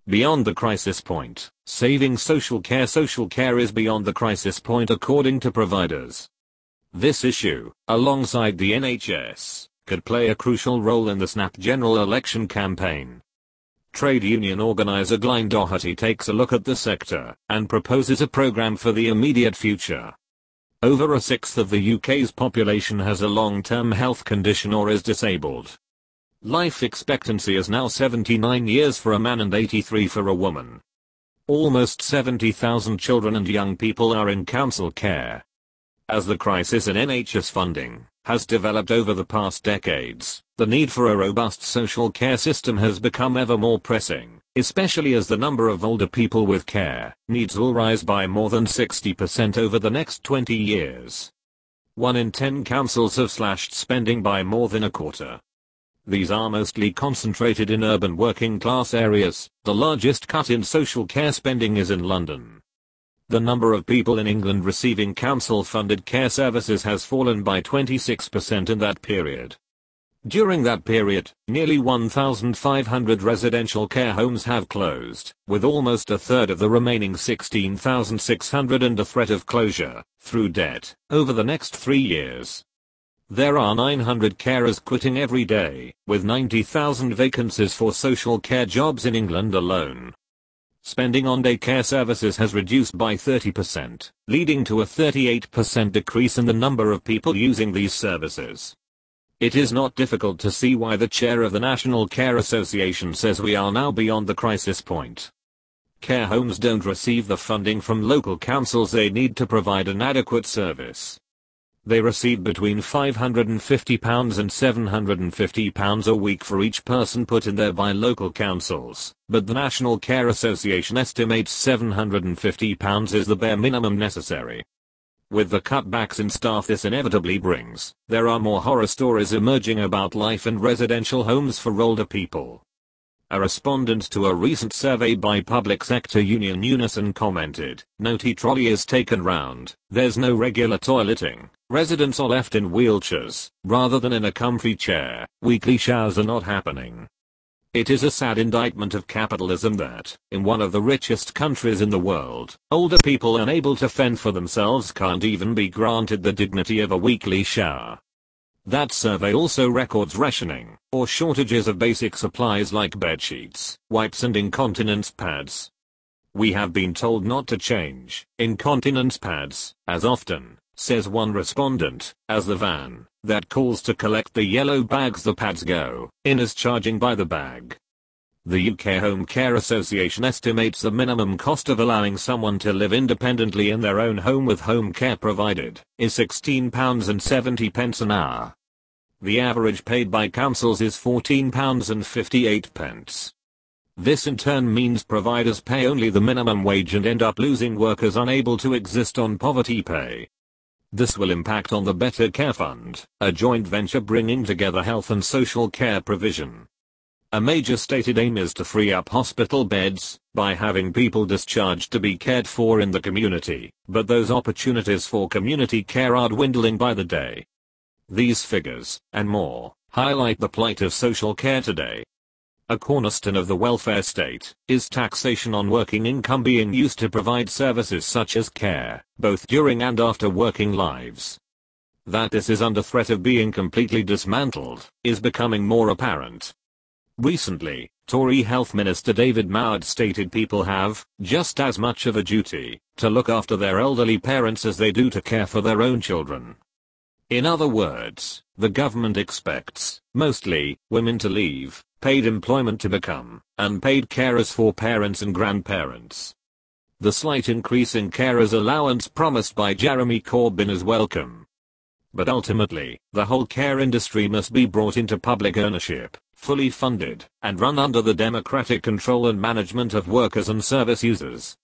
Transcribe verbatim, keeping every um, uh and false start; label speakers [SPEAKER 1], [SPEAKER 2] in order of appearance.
[SPEAKER 1] Beyond the crisis point. Saving social care. Social care is beyond the crisis point according to providers. This issue, alongside the N H S, could play a crucial role in the snap general election campaign. Trade union organiser Glyne Doherty takes a look at the sector and proposes a programme for the immediate future. Over a sixth of the U K's population has a long-term health condition or is disabled. Life expectancy is now seventy-nine years for a man and eighty-three for a woman. Almost seventy thousand children and young people are in council care. As the crisis in N H S funding has developed over the past decades, the need for a robust social care system has become ever more pressing, especially as the number of older people with care needs will rise by more than sixty percent over the next twenty years. One in ten councils have slashed spending by more than a quarter. These are mostly concentrated in urban working class areas. The largest cut in social care spending is in London. The number of people in England receiving council-funded care services has fallen by twenty-six percent in that period. During that period, nearly one thousand five hundred residential care homes have closed, with almost a third of the remaining sixteen thousand six hundred under threat of closure, through debt, over the next three years. There are nine hundred carers quitting every day, with ninety thousand vacancies for social care jobs in England alone. Spending on day care services has reduced by thirty percent, leading to a thirty-eight percent decrease in the number of people using these services. It is not difficult to see why the chair of the National Care Association says we are now beyond the crisis point. Care homes don't receive the funding from local councils they need to provide an adequate service. They receive between five hundred fifty pounds and seven hundred fifty pounds a week for each person put in there by local councils, but the National Care Association estimates seven hundred fifty pounds is the bare minimum necessary. With the cutbacks in staff this inevitably brings, there are more horror stories emerging about life in residential homes for older people. A respondent to a recent survey by public sector union Unison commented, "No tea trolley is taken round, there's no regular toileting, residents are left in wheelchairs, rather than in a comfy chair, weekly showers are not happening." It is a sad indictment of capitalism that, in one of the richest countries in the world, older people unable to fend for themselves can't even be granted the dignity of a weekly shower. That survey also records rationing, or shortages of basic supplies like bedsheets, wipes and incontinence pads. "We have been told not to change incontinence pads as often," says one respondent, as the van that calls to collect the yellow bags the pads go in is charging by the bag. The U K Home Care Association estimates the minimum cost of allowing someone to live independently in their own home with home care provided is sixteen pounds seventy an hour. The average paid by councils is fourteen pounds fifty-eight. This in turn means providers pay only the minimum wage and end up losing workers unable to exist on poverty pay. This will impact on the Better Care Fund, a joint venture bringing together health and social care provision. A major stated aim is to free up hospital beds by having people discharged to be cared for in the community, but those opportunities for community care are dwindling by the day. These figures, and more, highlight the plight of social care today. A cornerstone of the welfare state is taxation on working income being used to provide services such as care, both during and after working lives. That this is under threat of being completely dismantled is becoming more apparent. Recently, Tory Health Minister David Mowat stated people have just as much of a duty to look after their elderly parents as they do to care for their own children. In other words, the government expects, mostly, women to leave paid employment to become unpaid carers for parents and grandparents. The slight increase in carers allowance promised by Jeremy Corbyn is welcome. But ultimately, the whole care industry must be brought into public ownership, fully funded, and run under the democratic control and management of workers and service users.